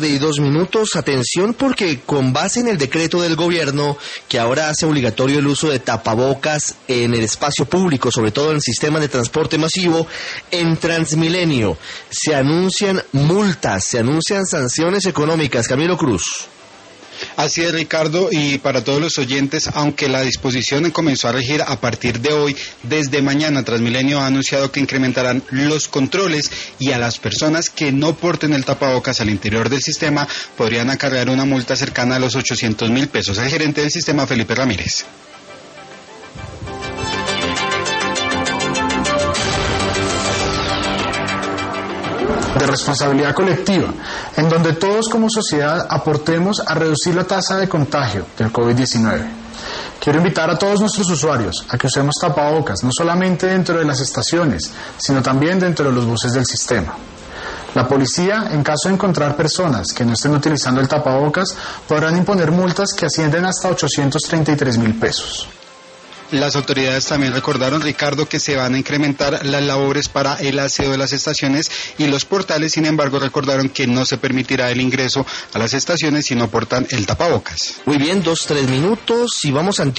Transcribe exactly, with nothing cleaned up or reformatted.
Y dos minutos, atención, porque con base en el decreto del gobierno que ahora hace obligatorio el uso de tapabocas en el espacio público, sobre todo en sistemas de transporte masivo, en Transmilenio se anuncian multas, se anuncian sanciones económicas. Camilo Cruz. Así es, Ricardo, y para todos los oyentes, aunque la disposición comenzó a regir a partir de hoy, desde mañana Transmilenio ha anunciado que incrementarán los controles y a las personas que no porten el tapabocas al interior del sistema podrían acarrear una multa cercana a los ochocientos mil pesos. El gerente del sistema, Felipe Ramírez. De responsabilidad colectiva, en donde todos como sociedad aportemos a reducir la tasa de contagio del COVID diecinueve. Quiero invitar a todos nuestros usuarios a que usemos tapabocas, no solamente dentro de las estaciones, sino también dentro de los buses del sistema. La policía, en caso de encontrar personas que no estén utilizando el tapabocas, podrán imponer multas que ascienden hasta ochocientos treinta y tres mil pesos. Las autoridades también recordaron, Ricardo, que se van a incrementar las labores para el aseo de las estaciones y los portales. Sin embargo, recordaron que no se permitirá el ingreso a las estaciones si no portan el tapabocas. Muy bien, dos, tres minutos y vamos a